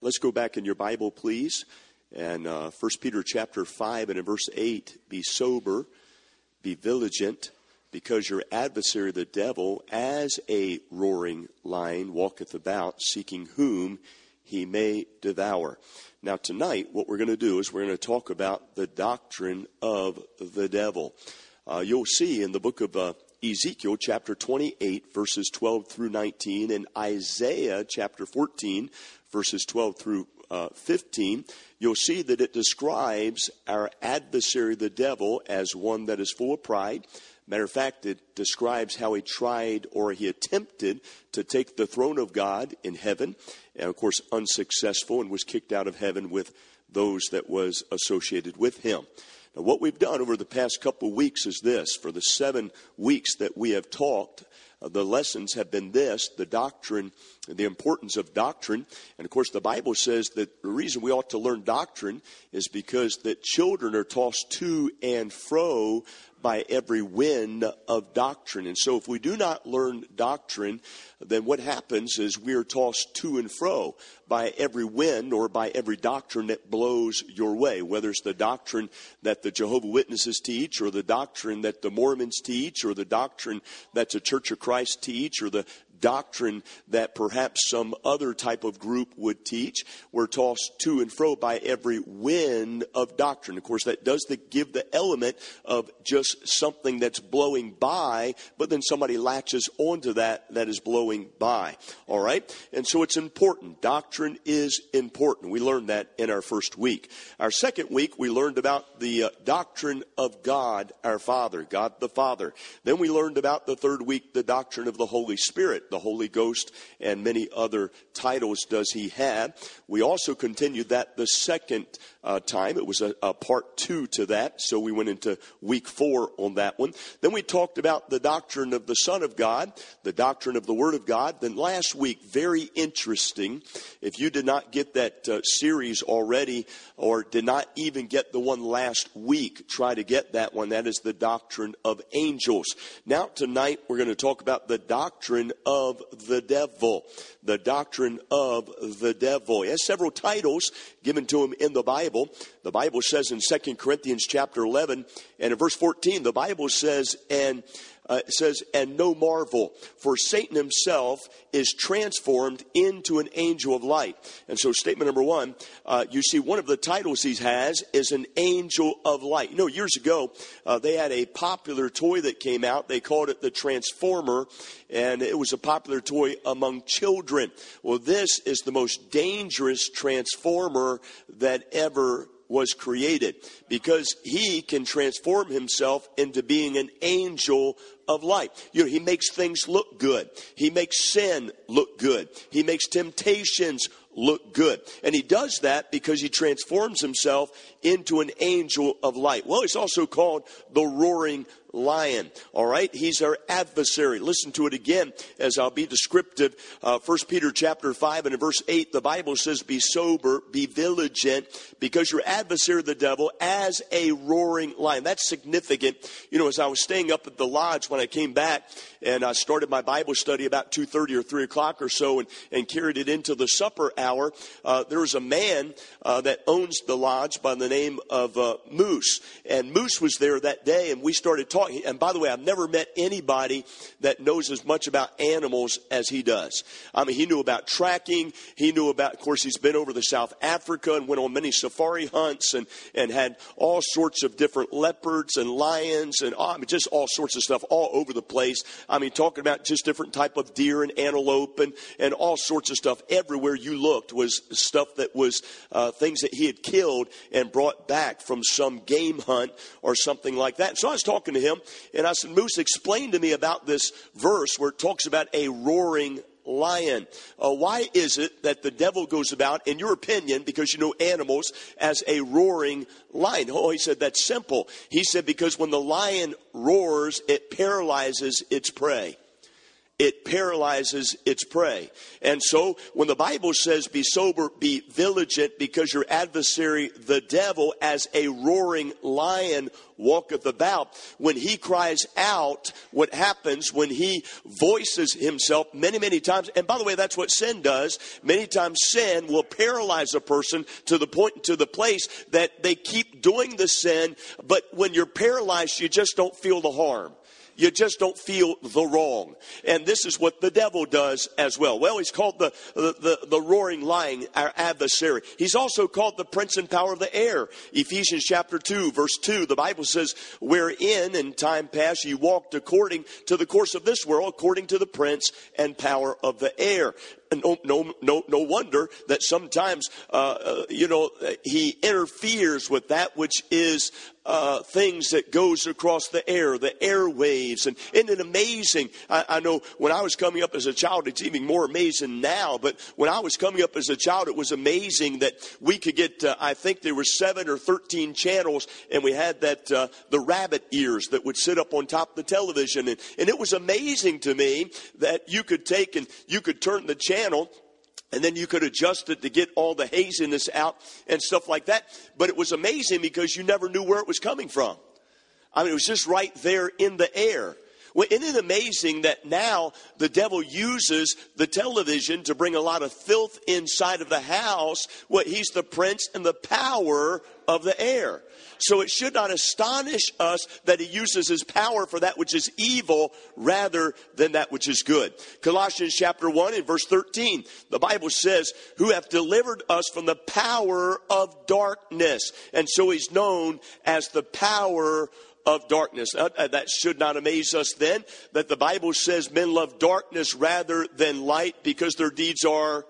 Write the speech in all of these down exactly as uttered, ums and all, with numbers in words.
let's go back in your Bible, please. And uh, First Peter chapter five and in verse eight, be sober, be vigilant, because your adversary, the devil, as a roaring lion, walketh about, seeking whom he may devour. Now, tonight, what we're going to do is we're going to talk about the doctrine of the devil. Uh, you'll see in the book of uh, Ezekiel chapter twenty-eight, verses twelve through nineteen, and Isaiah chapter fourteen, verses twelve through uh, fifteen, you'll see that it describes our adversary, the devil, as one that is full of pride. Matter of fact, it describes how he tried or he attempted to take the throne of God in heaven, and of course unsuccessful, and was kicked out of heaven with those that was associated with him. Now, what we've done over the past couple of weeks is this. For the seven weeks that we have talked, uh, the lessons have been this, the doctrine, the importance of doctrine. And, of course, the Bible says that the reason we ought to learn doctrine is because that children are tossed to and fro by every wind of doctrine. And so if we do not learn doctrine, then what happens is we are tossed to and fro by every wind or by every doctrine that blows your way, whether it's the doctrine that the Jehovah's Witnesses teach, or the doctrine that the Mormons teach, or the doctrine that the Church of Christ teach, or the doctrine that perhaps some other type of group would teach. We're tossed to and fro by every wind of doctrine. Of course, that does the, give the element of just something that's blowing by, but then somebody latches onto that that is blowing by. All right? And so it's important. Doctrine is important. We learned that in our first week. Our second week, we learned about the uh, doctrine of God, our Father, God the Father. Then we learned about the third week, the doctrine of the Holy Spirit, the Holy Ghost, and many other titles does he have. We also continued that the second uh, time. It was a, a part two to that, so we went into week four on that one. Then we talked about the doctrine of the Son of God, the doctrine of the Word of God. Then last week, very interesting. If you did not get that uh, series already, or did not even get the one last week, try to get that one. That is the doctrine of angels. Now tonight we're going to talk about the doctrine of the devil. The doctrine of the devil. He has several titles given to him in the Bible. The Bible says in Second Corinthians chapter eleven and in verse fourteen, the Bible says, and Uh, it says, and no marvel, for Satan himself is transformed into an angel of light. And so statement number one, uh, you see one of the titles he has is an angel of light. You know, years ago, uh, they had a popular toy that came out. They called it the Transformer, and it was a popular toy among children. Well, this is the most dangerous transformer that ever was created, because he can transform himself into being an angel of light. You know, he makes things look good. He makes sin look good. He makes temptations look good. And he does that because he transforms himself into an angel of light. Well, he's also called the roaring lion. All right. He's our adversary. Listen to it again as I'll be descriptive. Uh, First Peter chapter five and in verse eight, the Bible says, be sober, be vigilant, because your adversary, the devil, as a roaring lion. That's significant. You know, as I was staying up at the lodge when I came back, and I started my Bible study about two thirty or three o'clock or so, and, and carried it into the supper hour, uh, there was a man uh, that owns the lodge by the name of uh, Moose. And Moose was there that day, and we started talking. And by the way, I've never met anybody that knows as much about animals as he does. I mean, he knew about tracking. He knew about, of course, he's been over to South Africa and went on many safari hunts, and, and had all sorts of different leopards and lions and I mean, just all sorts of stuff all over the place. I mean, talking about just different type of deer and antelope and, and all sorts of stuff. Everywhere you looked was stuff that was uh, things that he had killed and brought back from some game hunt or something like that. And so I was talking to him, and I said, Moose, explain to me about this verse where it talks about a roaring lion. Uh, why is it that the devil goes about, in your opinion, because you know animals, as a roaring lion? Oh, he said, that's simple. He said, because when the lion roars, it paralyzes its prey. it paralyzes its prey. And so when the Bible says, be sober, be vigilant, because your adversary, the devil, as a roaring lion walketh about, when he cries out, what happens when he voices himself many, many times, and by the way, that's what sin does. Many times sin will paralyze a person to the point, to the place that they keep doing the sin, but when you're paralyzed, you just don't feel the harm. You just don't feel the wrong. And this is what the devil does as well. Well, he's called the, the, the, the roaring lion, our adversary. He's also called the prince and power of the air. Ephesians chapter two, verse two, the Bible says, wherein in time past ye walked according to the course of this world, according to the prince and power of the air. No, no, no, no wonder that sometimes, uh, uh, you know, he interferes with that which is uh, things that goes across the air, the airwaves. And isn't it amazing? I, I know when I was coming up as a child, it's even more amazing now. But when I was coming up as a child, it was amazing that we could get, uh, I think there were seven or thirteen channels, and we had that, uh, the rabbit ears that would sit up on top of the television. And, and it was amazing to me that you could take and you could turn the channel, and then you could adjust it to get all the haziness out and stuff like that. But it was amazing because you never knew where it was coming from. I mean, it was just right there in the air. Well, isn't it amazing that now the devil uses the television to bring a lot of filth inside of the house? Well, he's the prince and the power of the air. So it should not astonish us that he uses his power for that which is evil rather than that which is good. Colossians chapter one and verse thirteen, the Bible says, who have delivered us from the power of darkness. And so he's known as the power of darkness. Uh, that should not amaze us then, that the Bible says men love darkness rather than light because their deeds are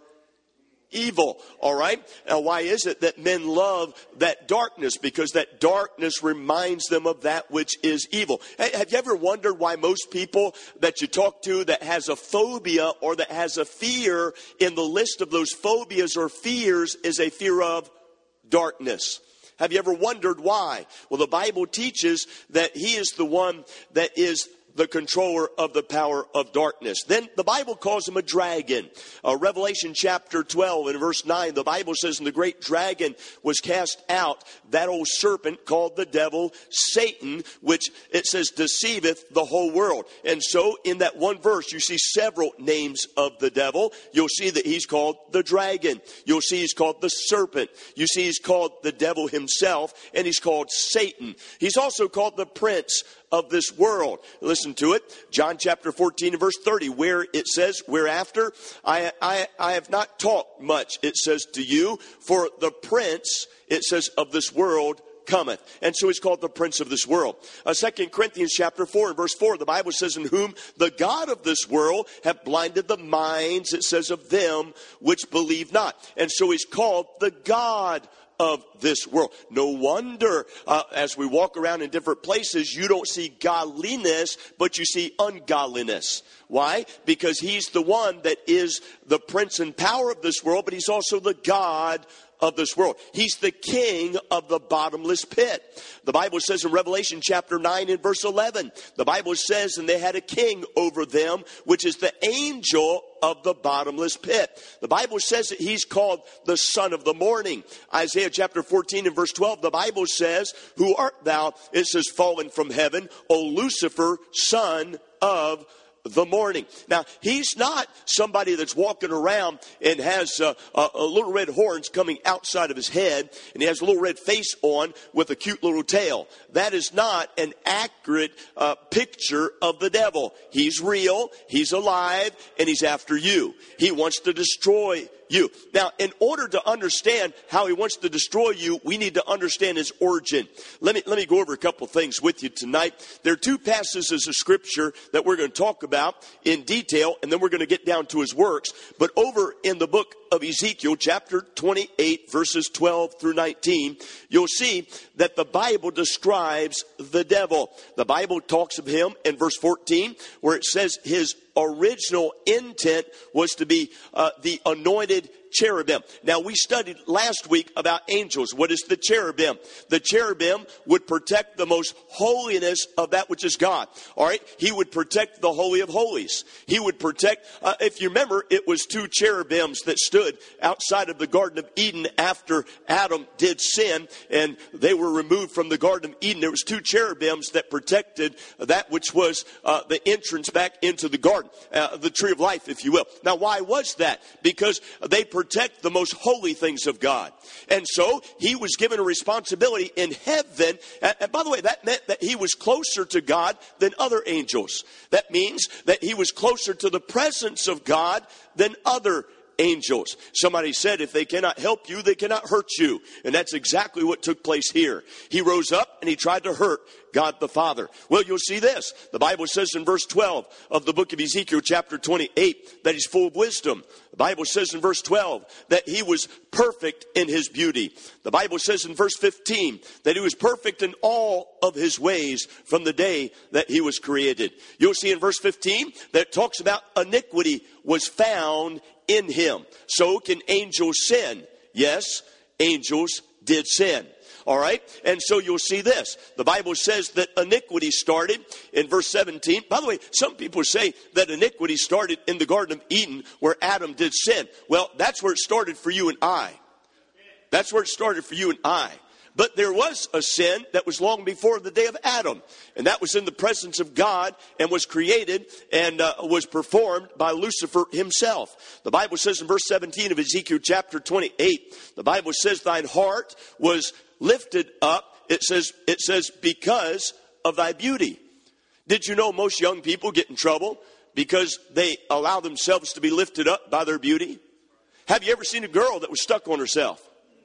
evil. All right. Now, why is it that men love that darkness? Because that darkness reminds them of that which is evil. Hey, have you ever wondered why most people that you talk to that has a phobia or that has a fear, in the list of those phobias or fears is a fear of darkness? Have you ever wondered why? Well, the Bible teaches that he is the one that is the controller of the power of darkness. Then the Bible calls him a dragon. Uh, Revelation chapter twelve and verse nine, the Bible says, and the great dragon was cast out, that old serpent called the devil, Satan, which it says deceiveth the whole world. And so in that one verse, you see several names of the devil. You'll see that he's called the dragon. You'll see he's called the serpent. You see he's called the devil himself, and he's called Satan. He's also called the prince of this world. Listen to it. John chapter fourteen and verse thirty, where it says, whereafter I, I, I have not talked much, it says to you, for the prince, it says, of this world cometh. And so he's called the prince of this world. Uh, Second Corinthians chapter four and verse four, the Bible says, in whom the God of this world hath blinded the minds, it says, of them which believe not. And so he's called the God of this world. No wonder uh, as we walk around in different places, you don't see godliness, but you see ungodliness. Why? Because he's the one that is the prince and power of this world, but he's also the God of this world. He's the king of the bottomless pit. The Bible says in Revelation chapter nine and verse eleven, the Bible says, and they had a king over them, which is the angel of the bottomless pit. The Bible says that he's called the son of the morning. Isaiah chapter fourteen and verse twelve, the Bible says, who art thou? It says, fallen from heaven, O Lucifer, son of the morning. Now, he's not somebody that's walking around and has uh, a, a little red horns coming outside of his head, and he has a little red face on with a cute little tail. That is not an accurate uh, picture of the devil. He's real, he's alive, and he's after you. He wants to destroy you. Now, in order to understand how he wants to destroy you, we need to understand his origin. Let me, let me go over a couple things with you tonight. There are two passages of scripture that we're going to talk about in detail, and then we're going to get down to his works. But over in the book of Ezekiel, chapter twenty-eight, verses twelve through nineteen, you'll see that the Bible describes the devil. The Bible talks of him in verse fourteen, where it says his original intent was to be uh, the anointed cherubim. Now, we studied last week about angels. What is the cherubim? The cherubim would protect the most holiness of that which is God. All right? He would protect the Holy of Holies. He would protect, uh, if you remember, it was two cherubims that stood outside of the Garden of Eden after Adam did sin, and they were removed from the Garden of Eden. There was two cherubims that protected that which was uh, the entrance back into the garden, uh, the tree of life, if you will. Now, why was that? Because they protect the most holy things of God. And so he was given a responsibility in heaven. And by the way, that meant that he was closer to God than other angels. That means that he was closer to the presence of God than other angels. Somebody said, if they cannot help you, they cannot hurt you. And that's exactly what took place here. He rose up and he tried to hurt God the Father. Well, you'll see this. The Bible says in verse twelve of the book of Ezekiel chapter twenty-eight that he's full of wisdom. The Bible says in verse twelve that he was perfect in his beauty. The Bible says in verse fifteen that he was perfect in all of his ways from the day that he was created. You'll see in verse fifteen that it talks about iniquity was found in him. So can angels sin? Yes, angels did sin. All right. And so you'll see this. The Bible says that iniquity started in verse seventeen. By the way, some people say that iniquity started in the Garden of Eden where Adam did sin. Well, that's where it started for you and I. That's where it started for you and I. But there was a sin that was long before the day of Adam. And that was in the presence of God and was created and uh, was performed by Lucifer himself. The Bible says in verse seventeen of Ezekiel chapter twenty-eight, the Bible says thine heart was lifted up. It says, it says because of thy beauty. Did you know most young people get in trouble because they allow themselves to be lifted up by their beauty? Have you ever seen a girl that was stuck on herself?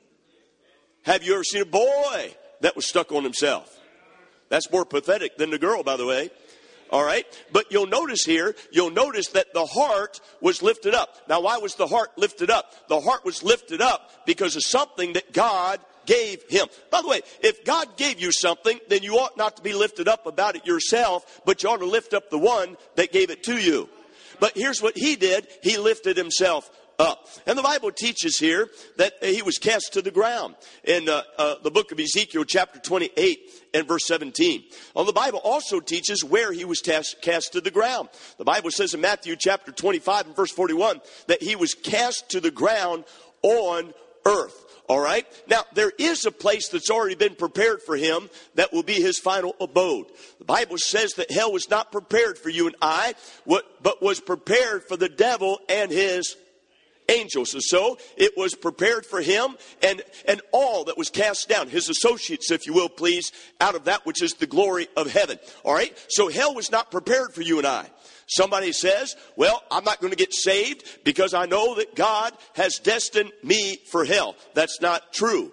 Have you ever seen a boy that was stuck on himself? That's more pathetic than the girl, by the way. All right. But you'll notice here, you'll notice that the heart was lifted up. Now, why was the heart lifted up? The heart was lifted up because of something that God gave him. By the way, if God gave you something, then you ought not to be lifted up about it yourself, but you ought to lift up the one that gave it to you. But here's what he did. He lifted himself up. And the Bible teaches here that he was cast to the ground in uh, uh, the book of Ezekiel chapter twenty-eight and verse seventeen. Well, the Bible also teaches where he was cast, cast to the ground. The Bible says in Matthew chapter twenty-five and verse forty-one that he was cast to the ground on earth. All right. Now, there is a place that's already been prepared for him that will be his final abode. The Bible says that hell was not prepared for you and I, but was prepared for the devil and his angels. And so it was prepared for him and, and all that was cast down, his associates, if you will, please, out of that which is the glory of heaven. All right. So hell was not prepared for you and I. Somebody says, well, I'm not going to get saved because I know that God has destined me for hell. That's not true.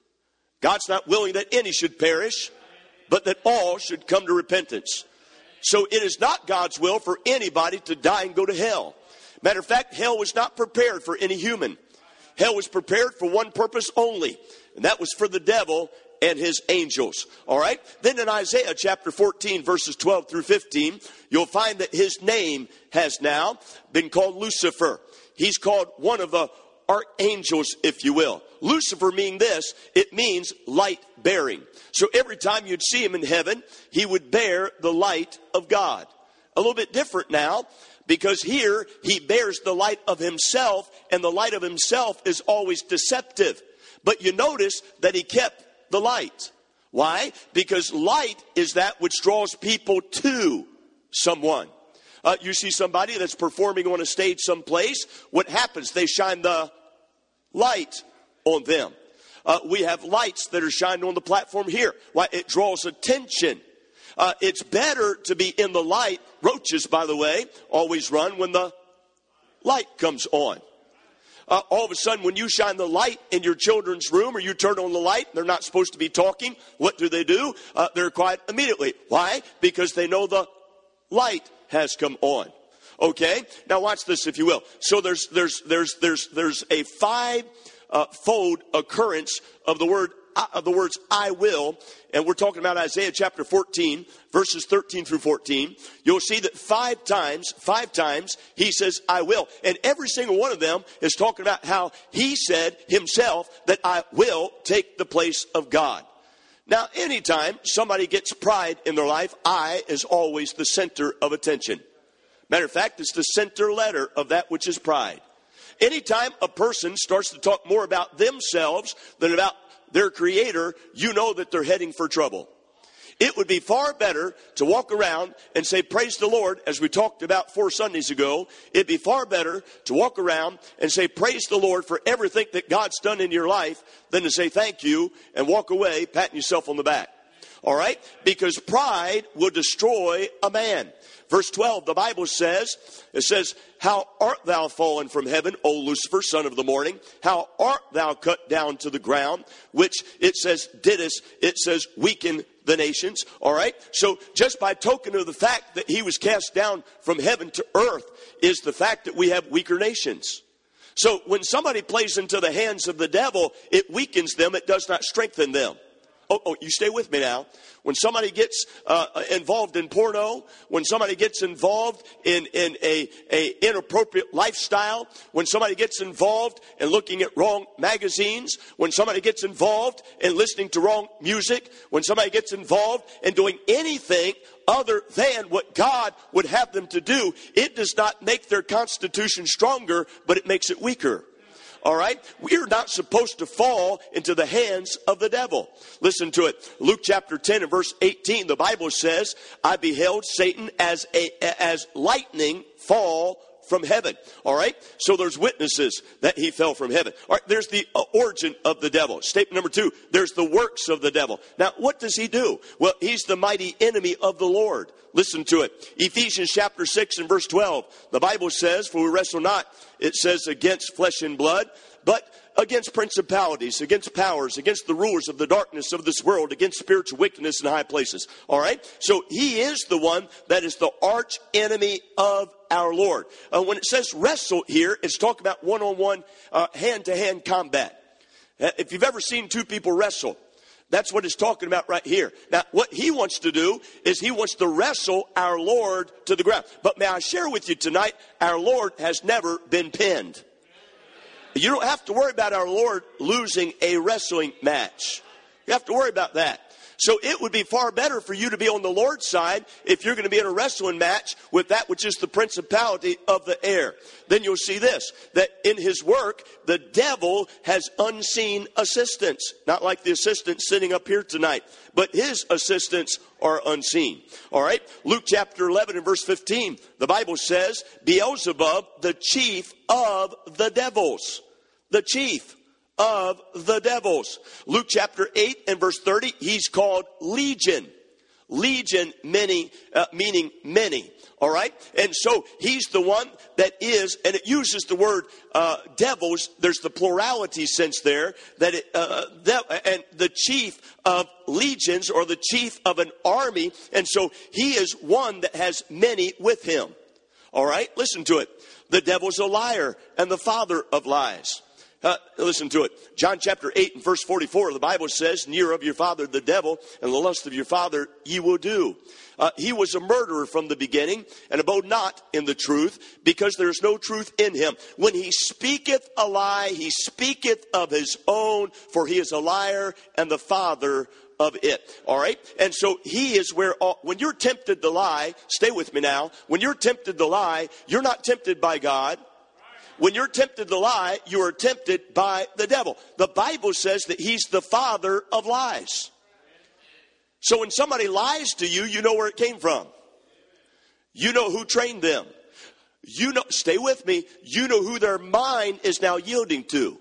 God's not willing that any should perish, but that all should come to repentance. So it is not God's will for anybody to die and go to hell. Matter of fact, hell was not prepared for any human. Hell was prepared for one purpose only, and that was for the devil and his angels. All right. Then in Isaiah chapter fourteen, verses twelve through fifteen, you'll find that his name has now been called Lucifer. He's called one of the archangels, if you will. Lucifer meaning this, it means light bearing. So every time you'd see him in heaven, he would bear the light of God. A little bit different now, because here he bears the light of himself, and the light of himself is always deceptive. But you notice that he kept the light. Why? Because light is that which draws people to someone. Uh, you see somebody that's performing on a stage someplace. What happens? They shine the light on them. Uh, we have lights that are shined on the platform here. Why? It draws attention. Uh, it's better to be in the light. Roaches, by the way, always run when the light comes on. Uh, all of a sudden, when you shine the light in your children's room or you turn on the light, they're not supposed to be talking. What do they do? Uh, they're quiet immediately. Why? Because they know the light has come on. Okay? Now watch this, if you will. So there's there's there's there's there's a five uh, fold occurrence of the word of the words I will, and we're talking about Isaiah chapter fourteen, verses thirteen through fourteen, you'll see that five times, five times he says I will. And every single one of them is talking about how he said himself that I will take the place of God. Now, anytime somebody gets pride in their life, I is always the center of attention. Matter of fact, it's the center letter of that which is pride. Anytime a person starts to talk more about themselves than about their creator, you know that they're heading for trouble. It would be far better to walk around and say, praise the Lord, as we talked about four Sundays ago. It'd be far better to walk around and say, praise the Lord for everything that God's done in your life than to say thank you and walk away patting yourself on the back. All right? Because pride will destroy a man. Verse twelve, the Bible says, it says, how art thou fallen from heaven, O Lucifer, son of the morning? How art thou cut down to the ground? Which it says, didst, it says, weaken the nations. All right? So just by token of the fact that he was cast down from heaven to earth is the fact that we have weaker nations. So when somebody plays into the hands of the devil, it weakens them. It does not strengthen them. Oh, oh, you stay with me now. When somebody gets uh, involved in porno, when somebody gets involved in, in a, a inappropriate lifestyle, when somebody gets involved in looking at wrong magazines, when somebody gets involved in listening to wrong music, when somebody gets involved in doing anything other than what God would have them to do, it does not make their constitution stronger, but it makes it weaker. All right? We are not supposed to fall into the hands of the devil. Listen to it. Luke chapter ten and verse eighteen, the Bible says, I beheld Satan as a as lightning fall from heaven. All right? So there's witnesses that he fell from heaven. All right, there's the origin of the devil. Statement number two, there's the works of the devil. Now, what does he do? Well, he's the mighty enemy of the Lord. Listen to it. Ephesians chapter six and verse twelve. The Bible says, for we wrestle not, it says, against flesh and blood, but against principalities, against powers, against the rulers of the darkness of this world, against spiritual wickedness in high places. All right? So he is the one that is the arch enemy of our Lord. Uh, when it says wrestle here, it's talking about one-on-one, uh, hand-to-hand combat. Uh, if you've ever seen two people wrestle, that's what it's talking about right here. Now, what he wants to do is he wants to wrestle our Lord to the ground. But may I share with you tonight, our Lord has never been pinned. You don't have to worry about our Lord losing a wrestling match. You have to worry about that. So it would be far better for you to be on the Lord's side if you're going to be in a wrestling match with that which is the principality of the air. Then you'll see this, that in his work, the devil has unseen assistants. Not like the assistants sitting up here tonight, but his assistants are unseen. All right. Luke chapter eleven and verse fifteen, the Bible says, Beelzebub, the chief of the devils. The chief of the devils. Luke chapter eight and verse thirty, he's called Legion. Legion, many, uh, meaning many. All right? And so he's the one that is, and it uses the word uh, devils. There's the plurality sense there, that it, uh, de- and the chief of legions, or the chief of an army. And so he is one that has many with him. All right? Listen to it. The devil's a liar and the father of lies. Uh, listen to it. John chapter eight and verse forty-four, the Bible says, near of your father the devil, and the lust of your father ye will do. Uh, he was a murderer from the beginning, and abode not in the truth, because there is no truth in him. When he speaketh a lie, he speaketh of his own, for he is a liar and the father of it. All right? And so he is where, all, when you're tempted to lie, stay with me now, when you're tempted to lie, you're not tempted by God. When you're tempted to lie, you are tempted by the devil. The Bible says that he's the father of lies. So when somebody lies to you, you know where it came from. You know who trained them. You know, stay with me, you know who their mind is now yielding to.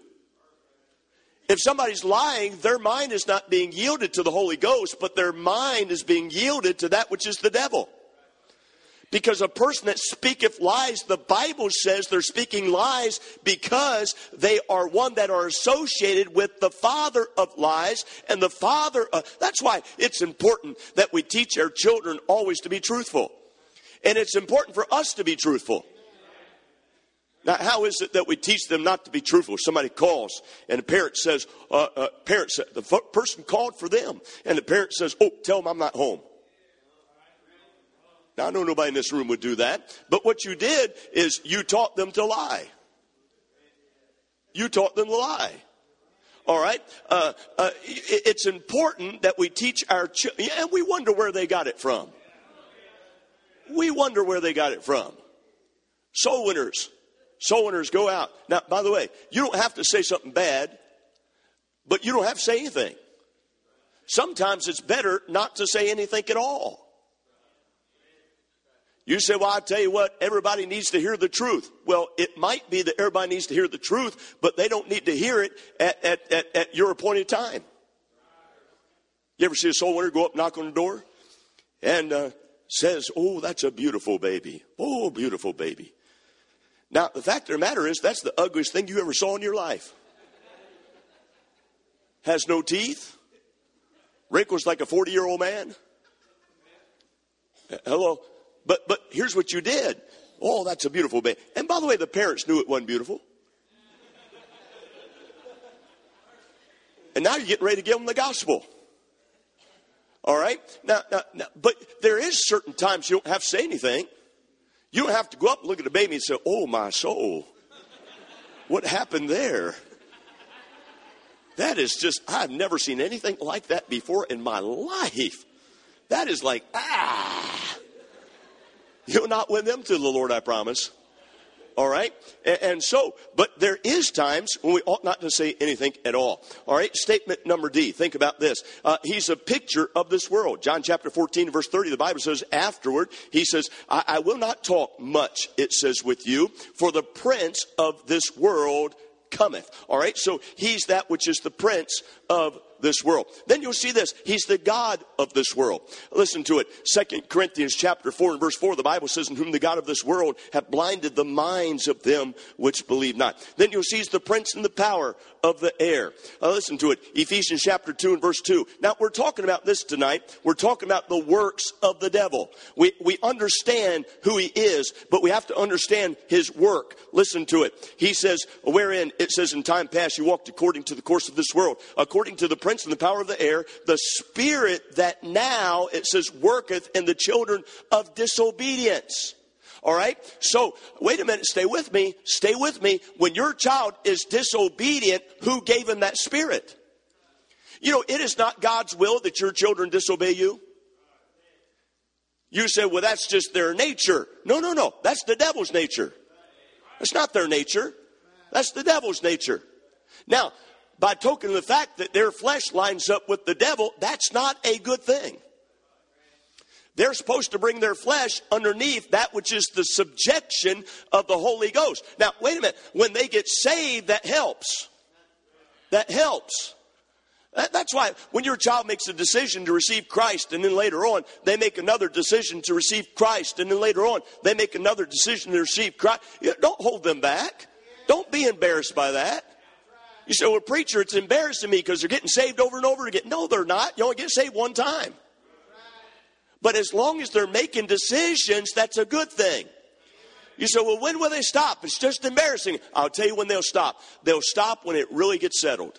If somebody's lying, their mind is not being yielded to the Holy Ghost, but their mind is being yielded to that which is the devil. Because a person that speaketh lies, the Bible says they're speaking lies because they are one that are associated with the father of lies. And the father, uh, that's why it's important that we teach our children always to be truthful. And it's important for us to be truthful. Now, how is it that we teach them not to be truthful? Somebody calls and the parent says, uh, uh, parent sa- the f- person called for them. And the parent says, oh, tell them I'm not home. Now, I know nobody in this room would do that. But what you did is you taught them to lie. You taught them to lie. All right. Uh, uh, it, it's important that we teach our children. And we wonder where they got it from. We wonder where they got it from. Soul winners. Soul winners go out. Now, by the way, you don't have to say something bad, but you don't have to say anything. Sometimes it's better not to say anything at all. You say, well, I tell you what, everybody needs to hear the truth. Well, it might be that everybody needs to hear the truth, but they don't need to hear it at, at, at, at your appointed time. You ever see a soul winner go up, knock on the door, and uh, says, oh, that's a beautiful baby. Oh, beautiful baby. Now, the fact of the matter is, that's the ugliest thing you ever saw in your life. Has no teeth. Wrinkles like a forty-year-old man. Hello. But but here's what you did. Oh, that's a beautiful baby. And by the way, the parents knew it wasn't beautiful. And now you're getting ready to give them the gospel. All right? Now, now, now, but there is certain times you don't have to say anything. You don't have to go up and look at the baby and say, oh, my soul. What happened there? That is just, I've never seen anything like that before in my life. That is like, ah. You'll not win them to the Lord, I promise. All right? And, and so, but there is times when we ought not to say anything at all. All right? Statement number D. Think about this. Uh, he's a picture of this world. John chapter fourteen, verse thirty, the Bible says afterward, he says, I, I will not talk much, it says, with you, for the prince of this world cometh. All right? So he's that which is the prince of this world. Then you'll see this. He's the God of this world. Listen to it. Second Corinthians chapter four and verse four, the Bible says, in whom the God of this world hath blinded the minds of them which believe not. Then you'll see he's the prince and the power of the air. Uh, listen to it. Ephesians chapter two and verse two. Now, we're talking about this tonight. We're talking about the works of the devil. We, we understand who he is, but we have to understand his work. Listen to it. He says, wherein it says in time past you walked according to the course of this world, according to the prince and the power of the air, the spirit that now, it says, worketh in the children of disobedience. All right? So, wait a minute. Stay with me. Stay with me. When your child is disobedient, who gave him that spirit? You know, it is not God's will that your children disobey you. You say, well, that's just their nature. No, no, no. That's the devil's nature. That's not their nature. That's the devil's nature. Now, by token of the fact that their flesh lines up with the devil, that's not a good thing. They're supposed to bring their flesh underneath that which is the subjection of the Holy Ghost. Now, wait a minute. When they get saved, that helps. That helps. That's why when your child makes a decision to receive Christ and then later on they make another decision to receive Christ and then later on they make another decision to receive Christ, don't hold them back. Don't be embarrassed by that. You say, well, preacher, it's embarrassing me because they're getting saved over and over again. No, they're not. You only get saved one time. But as long as they're making decisions, that's a good thing. You say, well, when will they stop? It's just embarrassing. I'll tell you when they'll stop. They'll stop when it really gets settled.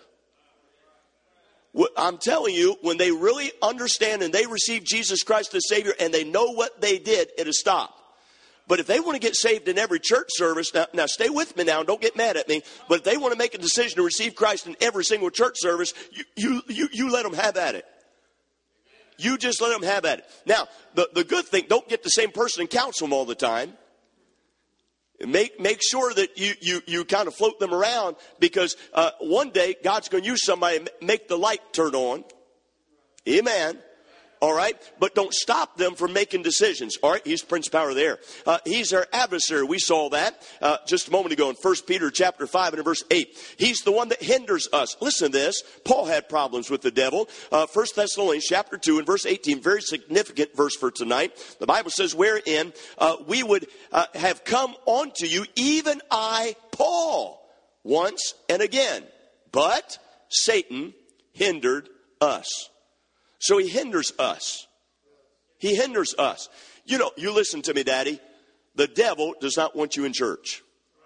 I'm telling you, when they really understand and they receive Jesus Christ as Savior and they know what they did, it'll stop. But if they want to get saved in every church service, now, now stay with me now and don't get mad at me. But if they want to make a decision to receive Christ in every single church service, you, you, you, you let them have at it. You just let them have at it. Now, the, the good thing, don't get the same person and counsel them all the time. Make make sure that you, you, you kind of float them around because uh, one day God's going to use somebody and make the light turn on. Amen. All right. But don't stop them from making decisions. All right. He's Prince Power there. Uh, he's our adversary. We saw that uh, just a moment ago in First Peter chapter five and verse eight. He's the one that hinders us. Listen to this. Paul had problems with the devil. Uh, First Thessalonians chapter two and verse eighteen. Very significant verse for tonight. The Bible says, wherein uh, we would uh, have come unto you, even I, Paul, once and again. But Satan hindered us. So he hinders us. He hinders us. You know, you listen to me, Daddy. The devil does not want you in church.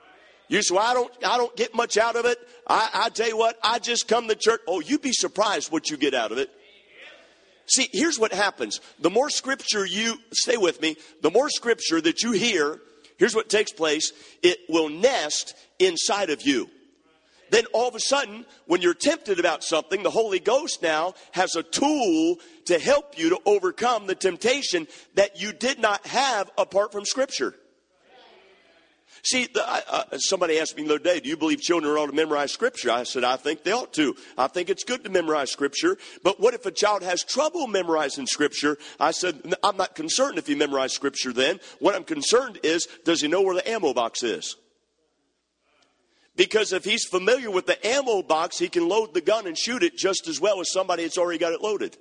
You say, well, I don't, I don't get much out of it. I, I tell you what, I just come to church. Oh, you'd be surprised what you get out of it. See, here's what happens. The more scripture you, stay with me, the more scripture that you hear, here's what takes place. It will nest inside of you. Then all of a sudden, when you're tempted about something, the Holy Ghost now has a tool to help you to overcome the temptation that you did not have apart from scripture. See, the, uh, somebody asked me the other day, do you believe children ought to memorize scripture? I said, I think they ought to. I think it's good to memorize scripture. But what if a child has trouble memorizing scripture? I said, I'm not concerned if he memorized scripture then. What I'm concerned is, does he know where the ammo box is? Because if he's familiar with the ammo box, he can load the gun and shoot it just as well as somebody that's already got it loaded.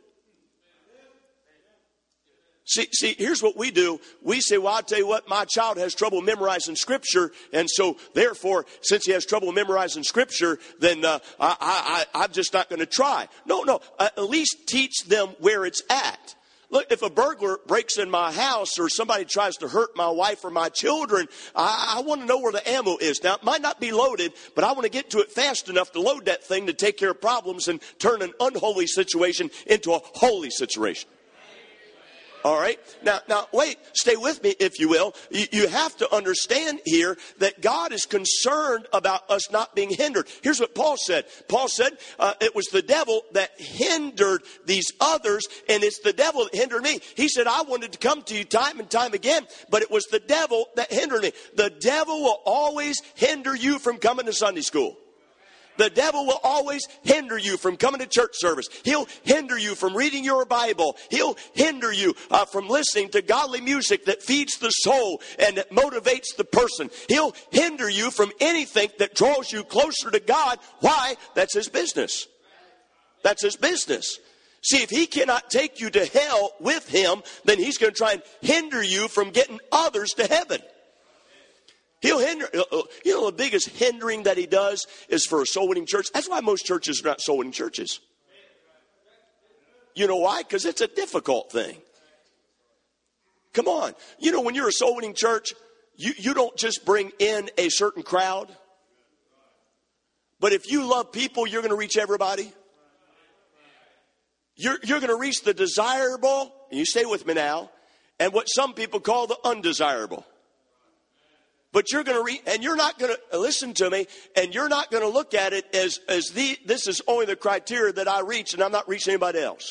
See, see, here's what we do. We say, well, I'll tell you what, my child has trouble memorizing scripture. And so, therefore, since he has trouble memorizing scripture, then uh, I, I, I'm just not going to try. No, no, uh, at least teach them where it's at. Look, if a burglar breaks in my house or somebody tries to hurt my wife or my children, I, I want to know where the ammo is. Now, it might not be loaded, but I want to get to it fast enough to load that thing to take care of problems and turn an unholy situation into a holy situation. All right. Now, now, wait, stay with me, if you will. You, you have to understand here that God is concerned about us not being hindered. Here's what Paul said. Paul said uh, it was the devil that hindered these others, and it's the devil that hindered me. He said, I wanted to come to you time and time again, but it was the devil that hindered me. The devil will always hinder you from coming to Sunday school. The devil will always hinder you from coming to church service. He'll hinder you from reading your Bible. He'll hinder you uh, from listening to godly music that feeds the soul and that motivates the person. He'll hinder you from anything that draws you closer to God. Why? That's his business. That's his business. See, if he cannot take you to hell with him, then he's going to try and hinder you from getting others to heaven. He'll hinder, you know, the biggest hindering that he does is for a soul winning church. That's why most churches are not soul winning churches. You know why? Because it's a difficult thing. Come on. You know, when you're a soul winning church, you, you don't just bring in a certain crowd. But if you love people, you're going to reach everybody. You're, you're going to reach the desirable, and you stay with me now, and what some people call the undesirable. But you're going to read, and you're not going to, listen to me, and you're not going to look at it as, as the, this is only the criteria that I reach, and I'm not reaching anybody else.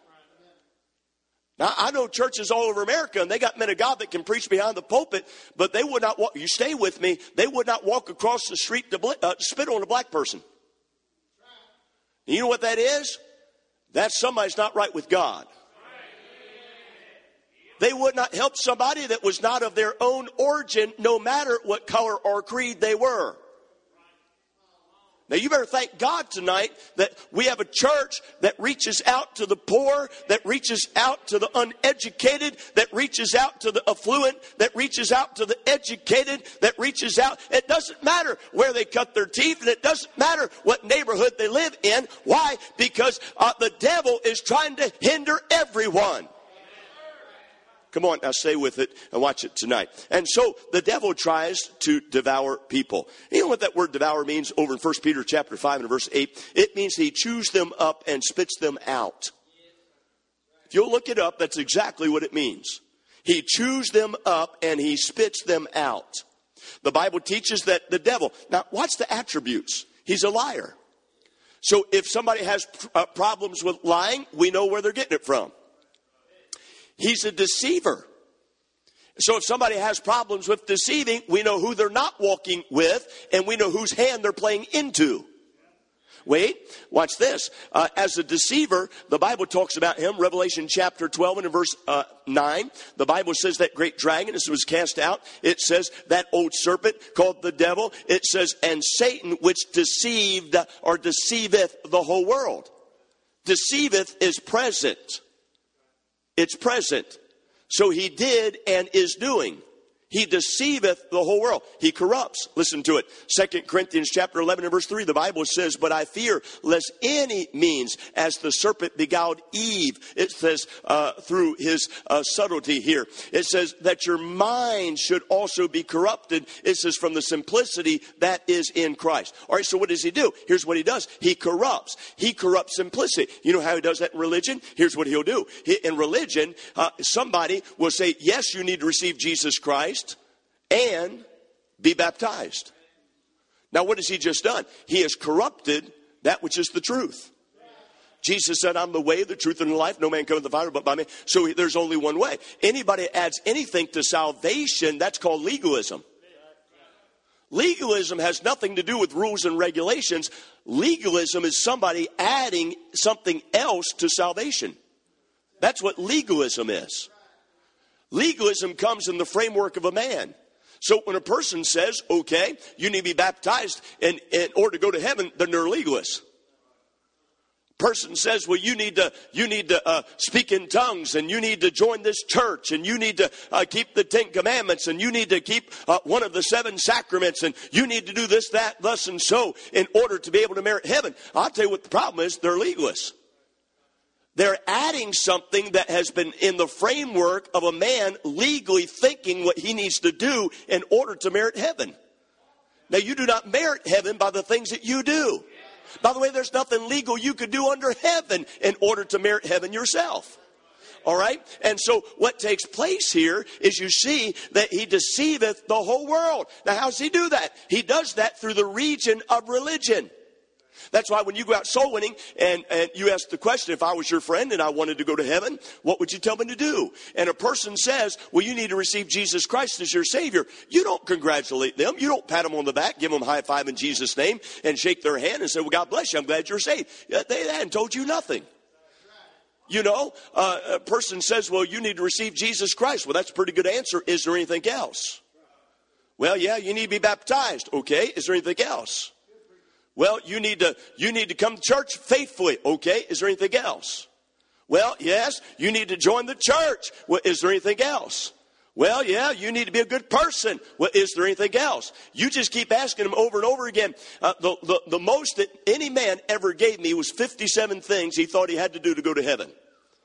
Now, I know churches all over America, and they got men of God that can preach behind the pulpit, but they would not walk, you stay with me, they would not walk across the street to bl- uh, spit on a black person. And you know what that is? That's somebody's not right with God. They would not help somebody that was not of their own origin, no matter what color or creed they were. Now, you better thank God tonight that we have a church that reaches out to the poor, that reaches out to the uneducated, that reaches out to the affluent, that reaches out to the educated, that reaches out. It doesn't matter where they cut their teeth, and it doesn't matter what neighborhood they live in. Why? Because uh, the devil is trying to hinder everyone. Come on, now stay with it and watch it tonight. And so the devil tries to devour people. You know what that word devour means over in First Peter chapter five and verse eight? It means he chews them up and spits them out. If you'll look it up, that's exactly what it means. He chews them up and he spits them out. The Bible teaches that the devil, now watch the attributes. He's a liar. So if somebody has uh, problems with lying, we know where they're getting it from. He's a deceiver. So if somebody has problems with deceiving, we know who they're not walking with, and we know whose hand they're playing into. Wait, watch this. Uh, as a deceiver, the Bible talks about him, Revelation chapter twelve and in verse uh, nine. The Bible says that great dragon, as it was cast out, it says that old serpent called the devil. It says, and Satan, which deceived or deceiveth the whole world. Deceiveth is present. It's present. So he did and is doing. He deceiveth the whole world. He corrupts. Listen to it. Second Corinthians chapter eleven and verse three, the Bible says, but I fear lest any means as the serpent beguiled Eve. It says uh, through his uh, subtlety here. It says that your mind should also be corrupted. It says from the simplicity that is in Christ. All right, so what does he do? Here's what he does. He corrupts. He corrupts simplicity. You know how he does that in religion? Here's what he'll do. He, in religion, uh, somebody will say, yes, you need to receive Jesus Christ and be baptized. Now, what has he just done? He has corrupted that which is the truth. Jesus said, I'm the way, the truth, and the life. No man cometh to the Father but by me. So there's only one way. Anybody adds anything to salvation, that's called legalism. Legalism has nothing to do with rules and regulations. Legalism is somebody adding something else to salvation. That's what legalism is. Legalism comes in the framework of a man. So when a person says, okay, you need to be baptized in, in order to go to heaven, then they're legalists. Person says, well, you need to you need to uh, speak in tongues, and you need to join this church, and you need to uh, keep the Ten Commandments, and you need to keep uh, one of the seven sacraments, and you need to do this, that, thus, and so in order to be able to merit heaven. I'll tell you what the problem is. They're legalists. They're adding something that has been in the framework of a man legally thinking what he needs to do in order to merit heaven. Now, you do not merit heaven by the things that you do. By the way, there's nothing legal you could do under heaven in order to merit heaven yourself. All right? And so what takes place here is you see that he deceiveth the whole world. Now, how does he do that? He does that through the region of religion. That's why when you go out soul winning and, and you ask the question, if I was your friend and I wanted to go to heaven, what would you tell me to do? And a person says, well, you need to receive Jesus Christ as your Savior. You don't congratulate them. You don't pat them on the back, give them a high five in Jesus' name, and shake their hand and say, well, God bless you. I'm glad you're saved. They hadn't told you nothing. You know, uh, a person says, well, you need to receive Jesus Christ. Well, that's a pretty good answer. Is there anything else? Well, yeah, you need to be baptized. Okay, is there anything else? Well, you need to you need to come to church faithfully. Okay, is there anything else? Well, yes, you need to join the church. Well, is there anything else? Well, yeah, you need to be a good person. Well, is there anything else? You just keep asking them over and over again. Uh, the, the, the most that any man ever gave me was fifty-seven things he thought he had to do to go to heaven.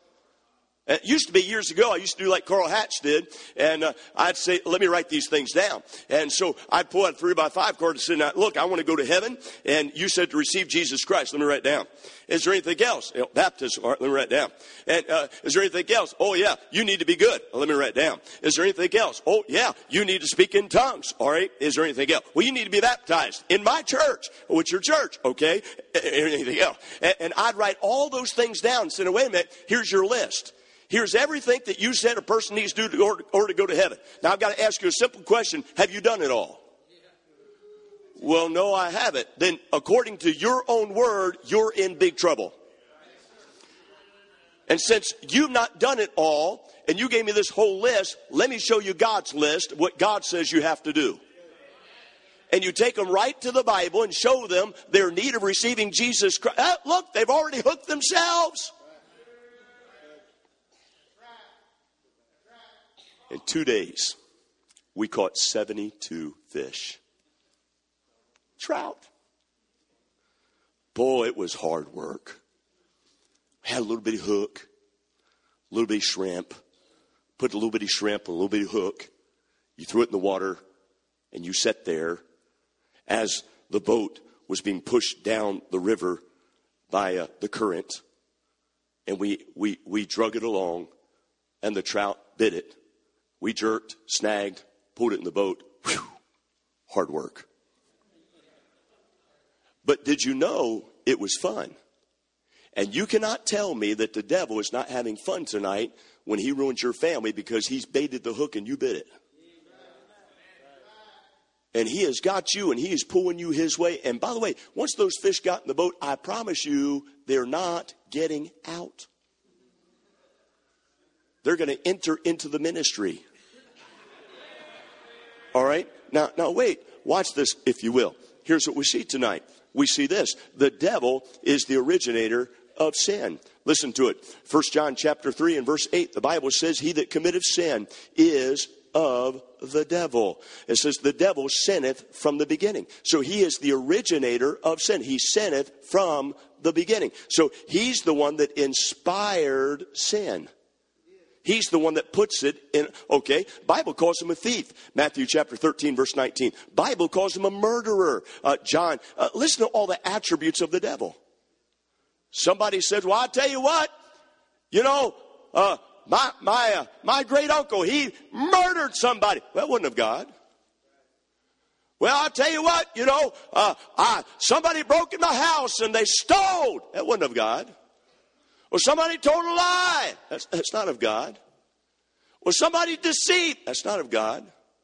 It used to be years ago, I used to do like Carl Hatch did, and uh, I'd say, let me write these things down. And so I'd pull out a three by five card and say, now, look, I want to go to heaven, and you said to receive Jesus Christ. Let me write it down. Is there anything else? You know, baptism. All right, let me write it down. And uh, is there anything else? Oh, yeah, you need to be good. Well, let me write it down. Is there anything else? Oh, yeah, you need to speak in tongues. All right, is there anything else? Well, you need to be baptized in my church. Oh, it's your church. Okay, anything else? And, and I'd write all those things down and say, wait a minute, here's your list. Here's everything that you said a person needs to do in order, order to go to heaven. Now, I've got to ask you a simple question. Have you done it all? Well, no, I haven't. Then, according to your own word, you're in big trouble. And since you've not done it all, and you gave me this whole list, let me show you God's list, what God says you have to do. And you take them right to the Bible and show them their need of receiving Jesus Christ. Ah, look, they've already hooked themselves. In two days, we caught seventy-two fish. Trout. Boy, it was hard work. We had a little bitty hook, a little bitty shrimp. Put a little bitty shrimp, a little bitty hook. You threw it in the water, and you sat there as the boat was being pushed down the river by uh, the current. And we, we, we drug it along, and the trout bit it. We jerked, snagged, pulled it in the boat. Whew, hard work. But did you know it was fun? And you cannot tell me that the devil is not having fun tonight when he ruins your family because he's baited the hook and you bit it. And he has got you and he is pulling you his way. And by the way, once those fish got in the boat, I promise you they're not getting out. They're going to enter into the ministry. All right? Now, now wait. Watch this, if you will. Here's what we see tonight. We see this. The devil is the originator of sin. Listen to it. First John chapter three and verse eight. The Bible says, he that committeth sin is of the devil. It says the devil sinneth from the beginning. So he is the originator of sin. He sinneth from the beginning. So he's the one that inspired sin. He's the one that puts it in. Okay, Bible calls him a thief. Matthew chapter thirteen, verse nineteen. Bible calls him a murderer. Uh, John, uh, listen to all the attributes of the devil. Somebody said, well, I'll tell you what, you know, uh, my my uh, my great uncle, he murdered somebody. Well, that wasn't of God. Well, I'll tell you what, you know, uh, I, somebody broke in my house and they stole. That wasn't of God. Well, somebody told a lie. That's, that's not of God. Well, somebody deceived. That's not of God.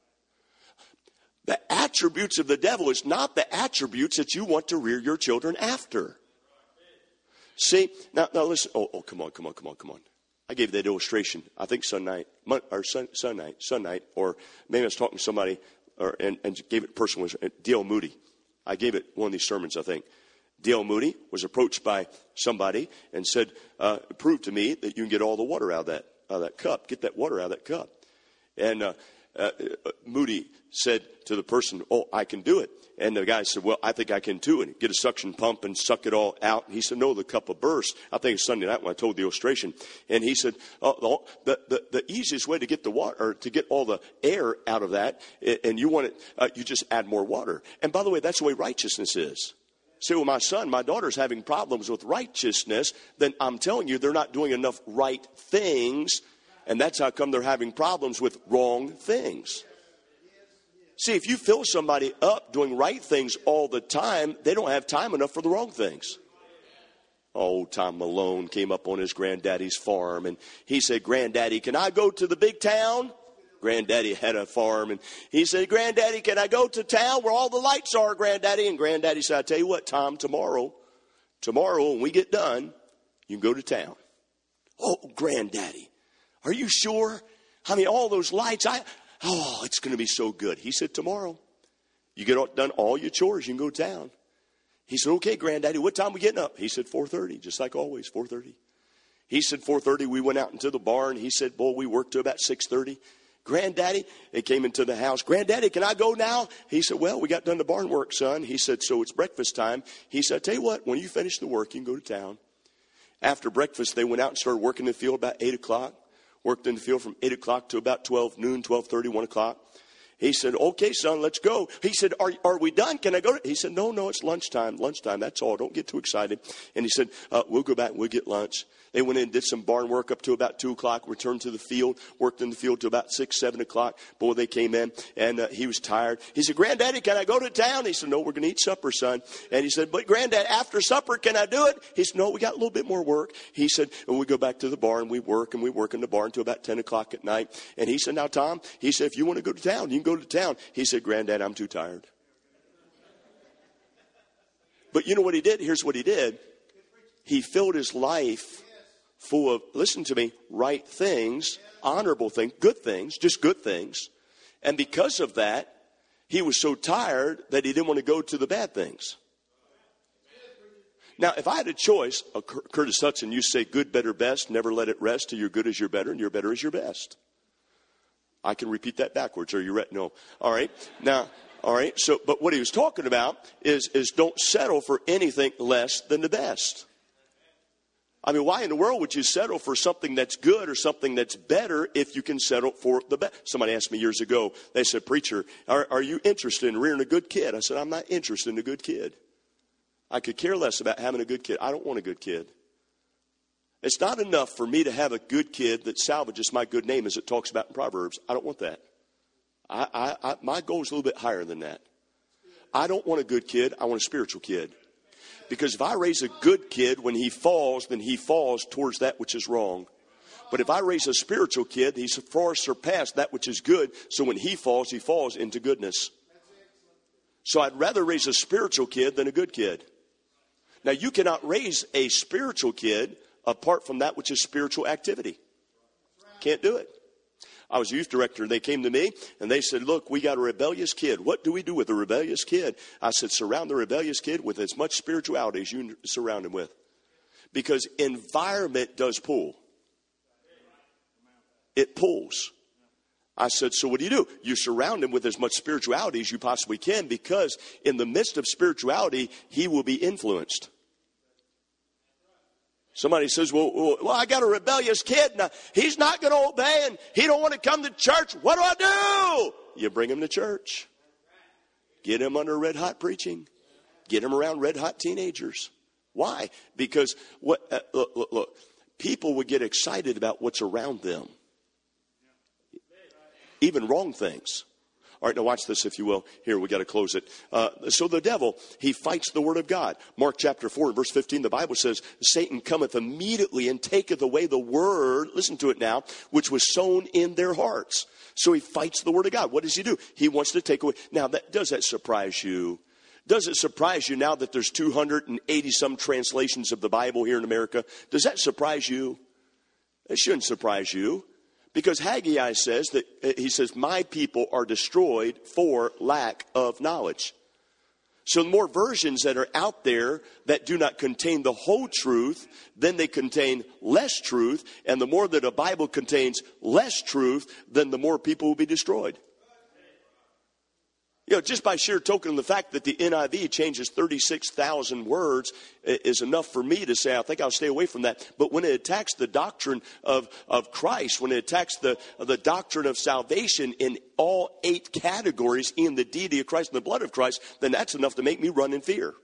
The attributes of the devil is not the attributes that you want to rear your children after. See, now, now listen. Oh, oh, come on, come on, come on, come on. I gave that illustration, I think Sunday night, or sun, sun night, Sun night, or maybe I was talking to somebody or, and, and gave it personally. D L Moody. I gave it one of these sermons, I think. D L Moody was approached by somebody and said, uh, prove to me that you can get all the water out of that, out of that cup. Get that water out of that cup. And uh, uh, Moody said to the person, oh, I can do it. And the guy said, well, I think I can too. And get a suction pump and suck it all out. And he said, no, the cup will burst. I think it's Sunday night when I told the illustration. And he said, oh, the, the, the easiest way to get the water, or to get all the air out of that, and you want it, uh, you just add more water. And by the way, that's the way righteousness is. Say, well, my son, my daughter's having problems with righteousness, then I'm telling you they're not doing enough right things, and that's how come they're having problems with wrong things. See, if you fill somebody up doing right things all the time, they don't have time enough for the wrong things. Oh, Tom Malone came up on his granddaddy's farm, and he said, Granddaddy, can I go to the big town? Granddaddy had a farm, and he said, Granddaddy, can I go to town where all the lights are, Granddaddy? And Granddaddy said, I tell you what, Tom, tomorrow, tomorrow when we get done, you can go to town. Oh, Granddaddy, are you sure? I mean, all those lights, I, oh, it's going to be so good. He said, tomorrow, you get all, done all your chores, you can go to town. He said, okay, Granddaddy, what time are we getting up? He said, four thirty, just like always, four thirty. He said, four thirty, we went out into the barn. He said, boy, we worked to about six thirty. Granddaddy, they came into the house. Granddaddy, can I go now? He said, well, we got done the barn work, son. He said, so it's breakfast time. He said, I tell you what, when you finish the work, you can go to town. After breakfast, they went out and started working in the field about eight o'clock. Worked in the field from eight o'clock to about twelve noon, twelve thirty, one o'clock. He said, okay, son, let's go. He said, are, are we done? Can I go? He said, no, no, it's lunchtime. Lunchtime, that's all. Don't get too excited. And he said, uh, we'll go back and we'll get lunch. They went in and did some barn work up to about two o'clock, returned to the field, worked in the field to about six, seven o'clock. Boy, they came in, and uh, he was tired. He said, Granddaddy, can I go to town? He said, no, we're going to eat supper, son. And he said, but Granddad, after supper, can I do it? He said, no, we got a little bit more work. He said, and we go back to the barn, we work, and we work in the barn till about ten o'clock at night. And he said, now, Tom, he said, if you want to go to town, you can go to town. He said, Granddad, I'm too tired. But you know what he did? Here's what he did. He filled his life full of, listen to me, right things, honorable things, good things, just good things. And because of that, he was so tired that he didn't want to go to the bad things. Now, if I had a choice, uh, Curtis Hudson used to say, good, better, best, never let it rest till your good is your better and your better is your best. I can repeat that backwards. Are you ready? No. All right. Now, all right. So, but what he was talking about is, is don't settle for anything less than the best. I mean, why in the world would you settle for something that's good or something that's better if you can settle for the best? Somebody asked me years ago, they said, preacher, are, are you interested in rearing a good kid? I said, I'm not interested in a good kid. I could care less about having a good kid. I don't want a good kid. It's not enough for me to have a good kid that salvages my good name as it talks about in Proverbs. I don't want that. I, I, I, my goal is a little bit higher than that. I don't want a good kid. I want a spiritual kid. Because if I raise a good kid, when he falls, then he falls towards that which is wrong. But if I raise a spiritual kid, he's far surpassed that which is good. So when he falls, he falls into goodness. So I'd rather raise a spiritual kid than a good kid. Now, you cannot raise a spiritual kid apart from that which is spiritual activity. Can't do it. I was a youth director, and they came to me, and they said, look, we got a rebellious kid. What do we do with a rebellious kid? I said, surround the rebellious kid with as much spirituality as you surround him with. Because environment does pull. It pulls. I said, so what do you do? You surround him with as much spirituality as you possibly can, because in the midst of spirituality, he will be influenced. Somebody says, well, well, I got a rebellious kid. Now, he's not going to obey and he don't want to come to church. What do I do? You bring him to church. Get him under red hot preaching. Get him around red hot teenagers. Why? Because what? Uh, look, look, look, people would get excited about what's around them. Even wrong things. All right, now watch this, if you will. Here, we got to close it. Uh, so the devil, he fights the word of God. Mark chapter four, verse fifteen, the Bible says, Satan cometh immediately and taketh away the word, listen to it now, which was sown in their hearts. So he fights the word of God. What does he do? He wants to take away. Now, that, does that surprise you? Does it surprise you now that there's two hundred eighty some translations of the Bible here in America? Does that surprise you? It shouldn't surprise you. Because Haggai says that, he says, my people are destroyed for lack of knowledge. So the more versions that are out there that do not contain the whole truth, then they contain less truth. And the more that a Bible contains less truth, then the more people will be destroyed. You know, just by sheer token of the fact that the N I V changes thirty-six thousand words is enough for me to say, I think I'll stay away from that. But when it attacks the doctrine of, of Christ, when it attacks the, the doctrine of salvation in all eight categories in the deity of Christ and the blood of Christ, then that's enough to make me run in fear.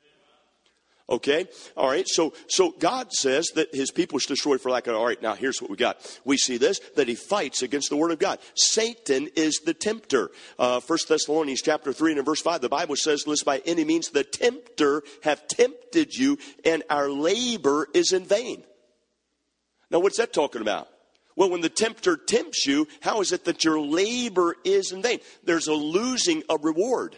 Okay? All right. So, so God says that his people is destroyed for lack of, all right, now here's what we got. We see this, that he fights against the word of God. Satan is the tempter. Uh, First Thessalonians chapter three and verse five, the Bible says, lest by any means the tempter have tempted you and our labor is in vain. Now, what's that talking about? Well, when the tempter tempts you, how is it that your labor is in vain? There's a losing of reward.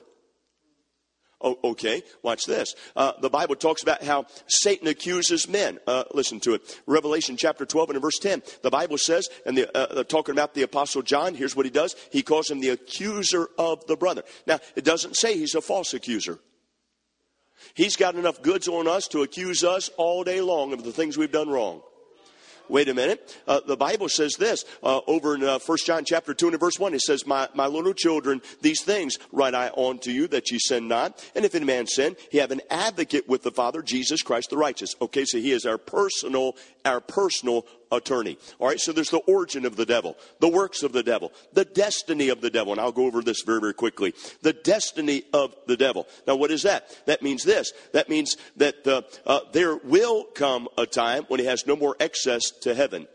Oh, okay, watch this. Uh, the Bible talks about how Satan accuses men. Uh, listen to it. Revelation chapter twelve and verse ten. The Bible says, and the, uh, talking about the Apostle John, here's what he does. He calls him the accuser of the brother. Now, it doesn't say he's a false accuser. He's got enough goods on us to accuse us all day long of the things we've done wrong. Wait a minute. Uh, the Bible says this uh, over in uh, First John chapter two and verse one. It says, my, my little children, these things write I unto you that ye sin not. And if any man sin, he have an advocate with the Father, Jesus Christ the righteous. Okay, so he is our personal, our personal attorney. All right, so there's the origin of the devil, the works of the devil, the destiny of the devil. And I'll go over this very, very quickly. The destiny of the devil. Now, what is that? That means this. That means that uh, uh, there will come a time when he has no more access to heaven.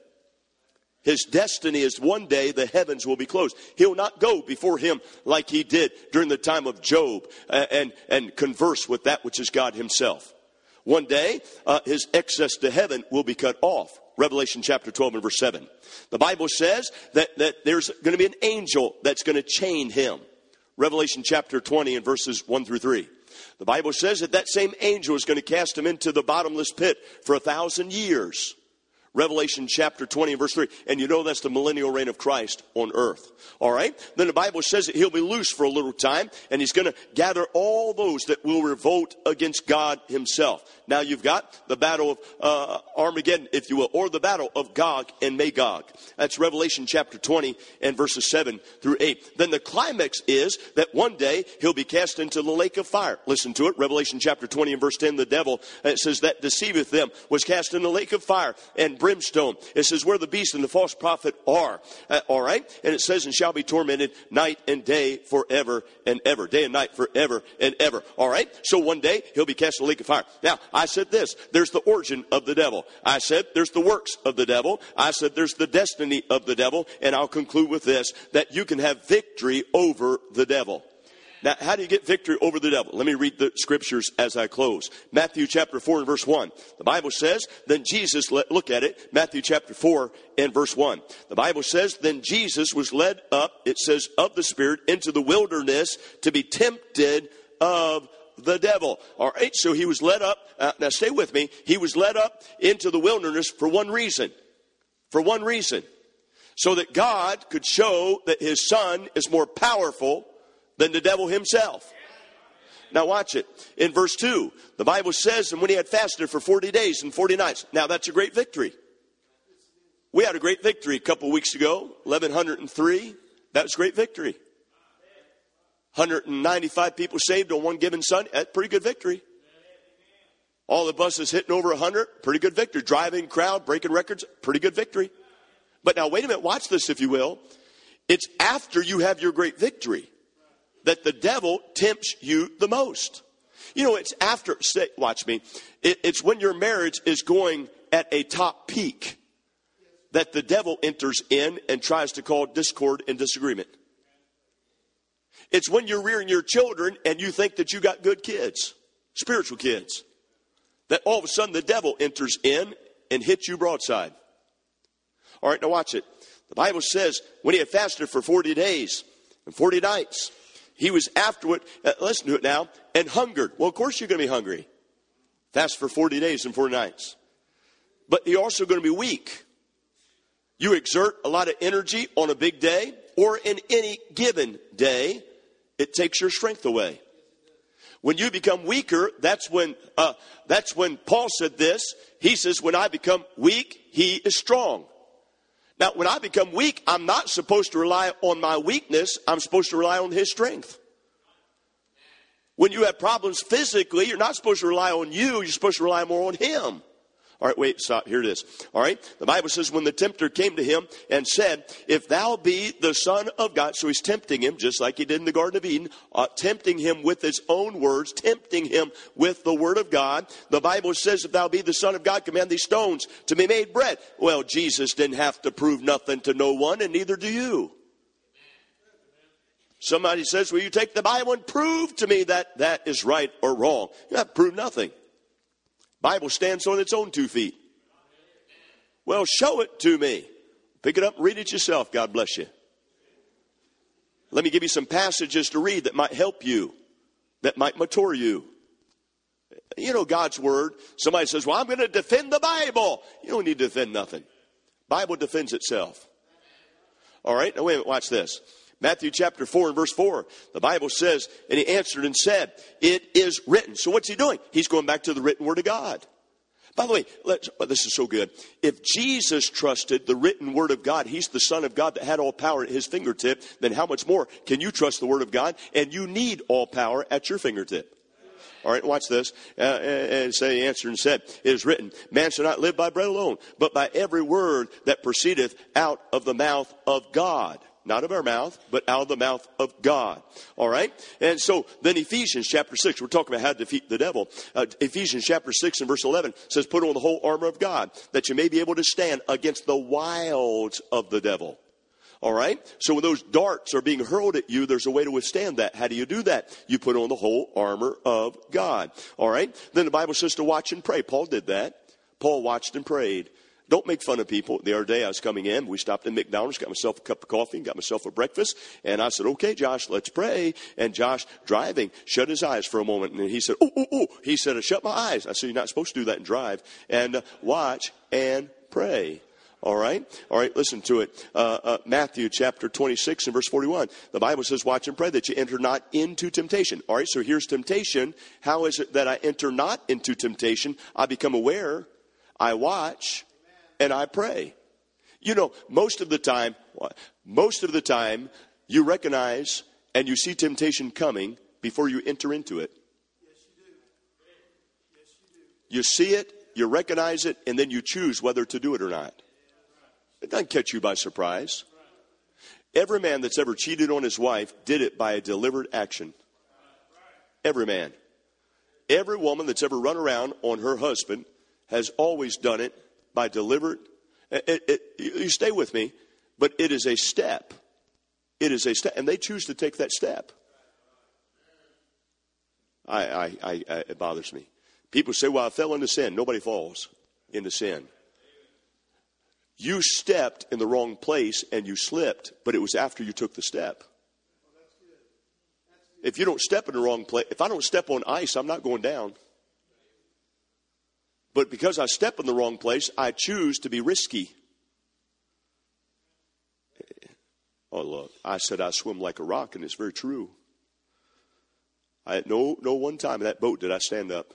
His destiny is one day the heavens will be closed. He'll not go before him like he did during the time of Job and, and, and converse with that which is God himself. One day, uh, his access to heaven will be cut off. Revelation chapter twelve and verse seven. The Bible says that, that there's going to be an angel that's going to chain him. Revelation chapter twenty and verses one through three. The Bible says that that same angel is going to cast him into the bottomless pit for a thousand years. Revelation chapter twenty and verse three. And you know that's the millennial reign of Christ on earth. All right. Then the Bible says that he'll be loose for a little time. And he's going to gather all those that will revolt against God himself. Now you've got the battle of uh, Armageddon, if you will, or the battle of Gog and Magog. That's Revelation chapter twenty and verses seven through eight. Then the climax is that one day he'll be cast into the lake of fire. Listen to it. Revelation chapter twenty and verse ten. The devil, it says, that deceiveth them was cast in the lake of fire and brimstone. It says where the beast and the false prophet are. Uh, all right. And it says, and shall be tormented night and day forever and ever. Day and night forever and ever. All right. So one day he'll be cast in the lake of fire. Now, I said this. There's the origin of the devil. I said there's the works of the devil. I said there's the destiny of the devil. And I'll conclude with this, that you can have victory over the devil. Now, how do you get victory over the devil? Let me read the scriptures as I close. Matthew chapter four and verse one. The Bible says, then Jesus, look at it, Matthew chapter four and verse one. The Bible says, then Jesus was led up, it says, of the Spirit into the wilderness to be tempted of the devil. All right, so he was led up. Uh, now, stay with me. He was led up into the wilderness for one reason. For one reason. So that God could show that his son is more powerful than the devil himself. Now watch it. In verse two, the Bible says, and when he had fasted for forty days and forty nights. Now that's a great victory. We had a great victory a couple weeks ago, eleven oh three. That was great victory. one hundred ninety-five people saved on one given Sunday. That's pretty good victory. All the buses hitting over one hundred, pretty good victory. Driving crowd, breaking records, pretty good victory. But now, wait a minute, watch this if you will. It's after you have your great victory that the devil tempts you the most. You know, it's after, say, watch me, it, it's when your marriage is going at a top peak that the devil enters in and tries to cause discord and disagreement. It's when you're rearing your children and you think that you got good kids, spiritual kids, that all of a sudden the devil enters in and hits you broadside. All right, now watch it. The Bible says when he had fasted for forty days and forty nights, he was afterward, uh, listen to it now, and hungered. Well, of course you're going to be hungry. Fast for forty days and forty nights. But you're also going to be weak. You exert a lot of energy on a big day or in any given day, it takes your strength away. When you become weaker, that's when uh, that's when Paul said this. He says, when I become weak, he is strong. Now, when I become weak, I'm not supposed to rely on my weakness. I'm supposed to rely on his strength. When you have problems physically, you're not supposed to rely on you. You're supposed to rely more on him. All right, wait, stop. Here it is. All right. The Bible says when the tempter came to him and said, if thou be the Son of God. So he's tempting him just like he did in the Garden of Eden, uh, tempting him with his own words, tempting him with the word of God. The Bible says, if thou be the Son of God, command these stones to be made bread. Well, Jesus didn't have to prove nothing to no one, and neither do you. Somebody says, well, you take the Bible and prove to me that that is right or wrong. You have to prove nothing. Bible stands on its own two feet. Well, show it to me. Pick it up and read it yourself. God bless you. Let me give you some passages to read that might help you, that might mature you. You know God's word. Somebody says, well, I'm going to defend the Bible. You don't need to defend nothing. Bible defends itself. All right. Now, wait a minute. Watch this. Matthew chapter four and verse four, the Bible says, and he answered and said, it is written. So what's he doing? He's going back to the written word of God. By the way, let's, oh, this is so good. If Jesus trusted the written word of God, he's the Son of God that had all power at his fingertip, then how much more can you trust the word of God? And you need all power at your fingertip. All right, watch this. Uh, and say, he answered and said, it is written, man shall not live by bread alone, but by every word that proceedeth out of the mouth of God. Not of our mouth, but out of the mouth of God. All right? And so then Ephesians chapter six, we're talking about how to defeat the devil. Uh, Ephesians chapter six and verse eleven says, put on the whole armor of God, that you may be able to stand against the wiles of the devil. All right? So when those darts are being hurled at you, there's a way to withstand that. How do you do that? You put on the whole armor of God. All right? Then the Bible says to watch and pray. Paul did that. Paul watched and prayed. Don't make fun of people. The other day I was coming in. We stopped at McDonald's, got myself a cup of coffee, and got myself a breakfast. And I said, okay, Josh, let's pray. And Josh, driving, shut his eyes for a moment. And he said, oh, oh, oh. He said, I shut my eyes. I said, you're not supposed to do that and drive. And uh, watch and pray. All right? All right, listen to it. Uh, uh, Matthew chapter twenty-six and verse forty-one. The Bible says, watch and pray that you enter not into temptation. All right, so here's temptation. How is it that I enter not into temptation? I become aware. I watch. And I pray. You know, most of the time, most of the time, you recognize and you see temptation coming before you enter into it. Yes, you do. Yes, you You do. You see it, you recognize it, and then you choose whether to do it or not. It doesn't catch you by surprise. Every man that's ever cheated on his wife did it by a deliberate action. Every man. Every woman that's ever run around on her husband has always done it by deliberate. It, it, it, you stay with me, but it is a step. It is a step, and they choose to take that step. I, I, I, I, it bothers me. People say, well, I fell into sin. Nobody falls into sin. You stepped in the wrong place and you slipped, but it was after you took the step. If you don't step in the wrong place, if I don't step on ice, I'm not going down. But because I step in the wrong place, I choose to be risky. Oh, look, I said I swim like a rock, and it's very true. I had no, no one time in that boat did I stand up.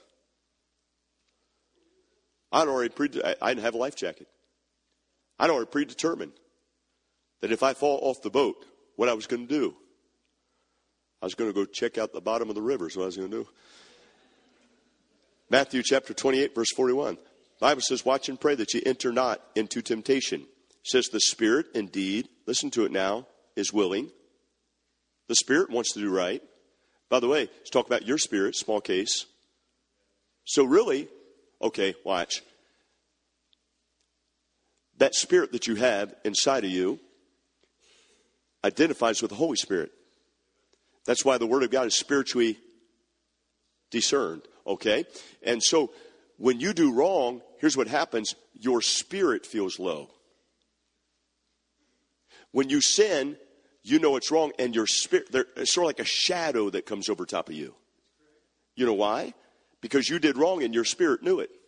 I'd already pre- I didn't have a life jacket. I'd already predetermined that if I fall off the boat, what I was going to do. I was going to go check out the bottom of the river is what I was going to do. Matthew chapter twenty-eight, verse forty-one. The Bible says, watch and pray that ye enter not into temptation. It says the spirit indeed, listen to it now, is willing. The spirit wants to do right. By the way, let's talk about your spirit, small case. So really, okay, watch. That spirit that you have inside of you identifies with the Holy Spirit. That's why the Word of God is spiritually discerned, okay? And so when you do wrong, here's what happens. Your spirit feels low. When you sin, you know it's wrong, and your spirit, it's sort of like a shadow that comes over top of you. You know why? Because you did wrong and your spirit knew it.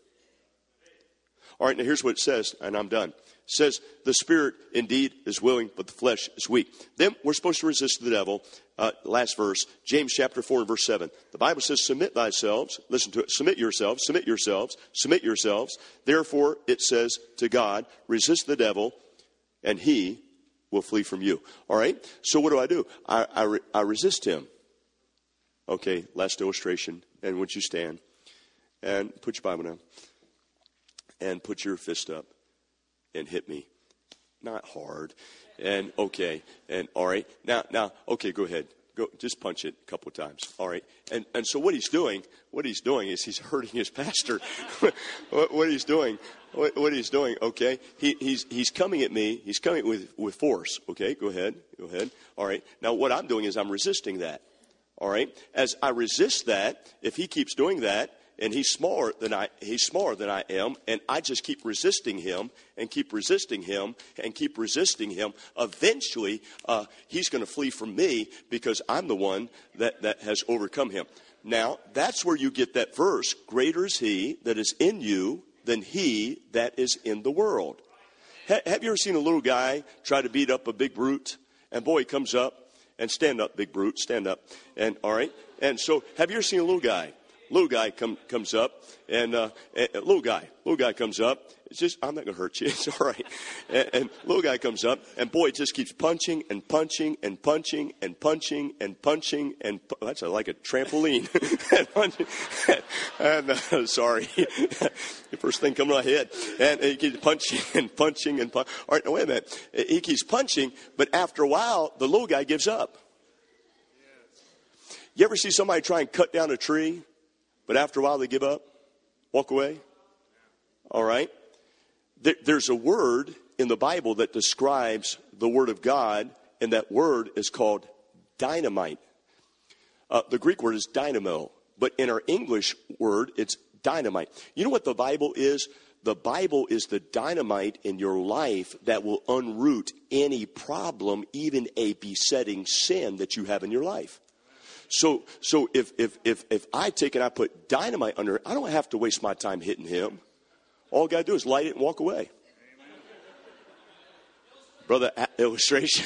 All right, now here's what it says, and I'm done. It says, the spirit indeed is willing, but the flesh is weak. Then we're supposed to resist the devil. Uh, last verse, James chapter four and verse seven. The Bible says, submit thyselves. Listen to it. Submit yourselves, submit yourselves, submit yourselves. Therefore, it says to God, resist the devil, and he will flee from you. All right, so what do I do? I, I, re- I resist him. Okay, last illustration. And would you stand and put your Bible down and put your fist up and hit me. Not hard. And okay. And all right. Now, now, okay, go ahead. Go, just punch it a couple of times. All right. And and so what he's doing, what he's doing is he's hurting his pastor. what, what he's doing, what, what he's doing, okay, he, he's he's coming at me. He's coming with, with force. Okay, go ahead. Go ahead. All right. Now, what I'm doing is I'm resisting that. All right. As I resist that, if he keeps doing that, and he's smaller than I, he's smaller than I am, and I just keep resisting him and keep resisting him and keep resisting him. Eventually, uh, he's going to flee from me because I'm the one that, that has overcome him. Now, that's where you get that verse, greater is he that is in you than he that is in the world. Ha- have you ever seen a little guy try to beat up a big brute? And boy, he comes up, and stand up, big brute, stand up. And all right. And so have you ever seen a little guy? Little guy come, comes up, and uh, a, a little guy, little guy comes up. It's just, I'm not going to hurt you. It's all right. And, and little guy comes up, and boy, it just keeps punching and punching and punching and punching and punching and pu- that's a, like a trampoline. and punching, and uh, sorry, the first thing coming to my head. And he keeps punching and punching and punching. All right, now wait a minute. He keeps punching, but after a while, the little guy gives up. You ever see somebody try and cut down a tree? But after a while, they give up, walk away. All right. There, there's a word in the Bible that describes the Word of God, and that word is called dynamite. Uh, the Greek word is dynamo, but in our English word, it's dynamite. You know what the Bible is? The Bible is the dynamite in your life that will unroot any problem, even a besetting sin that you have in your life. So so if, if if if I take and I put dynamite under it, I don't have to waste my time hitting him. All I got to do is light it and walk away. Amen. Brother, illustration.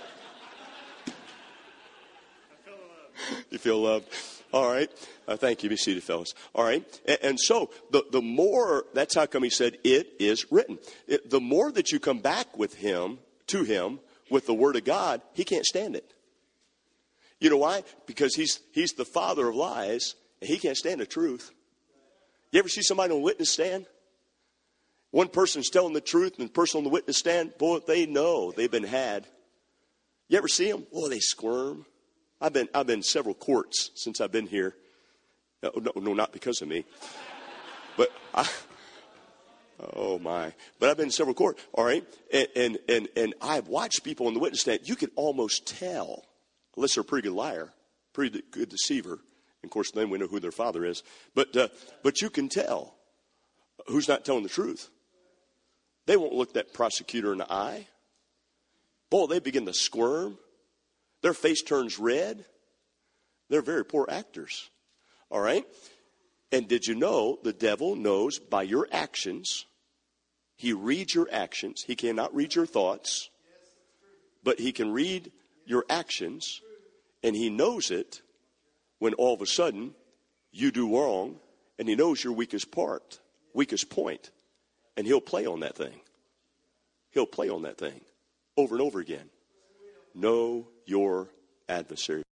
You feel loved. All right. Uh, thank you. Be seated, fellas. All right. And, and so the, the more, that's how come he said, it is written. It, the more that you come back with him, to him, with the Word of God, he can't stand it. You know why? Because he's he's the father of lies, and he can't stand the truth. You ever see somebody on the witness stand? One person's telling the truth, and the person on the witness stand, boy, they know they've been had. You ever see them? Boy, they squirm. I've been I've been in several courts since I've been here. No, no, no not because of me. But I, oh my! But I've been in several courts. All right, and and and and I've watched people on the witness stand. You can almost tell. Unless they're a pretty good liar, pretty good deceiver. And of course, then we know who their father is. But uh, but you can tell who's not telling the truth. They won't look that prosecutor in the eye. Boy, they begin to squirm. Their face turns red. They're very poor actors. All right? And did you know the devil knows by your actions, he reads your actions. He cannot read your thoughts, but he can read your actions. And he knows it when all of a sudden you do wrong, and he knows your weakest part, weakest point, and he'll play on that thing. He'll play on that thing over and over again. Know your adversary.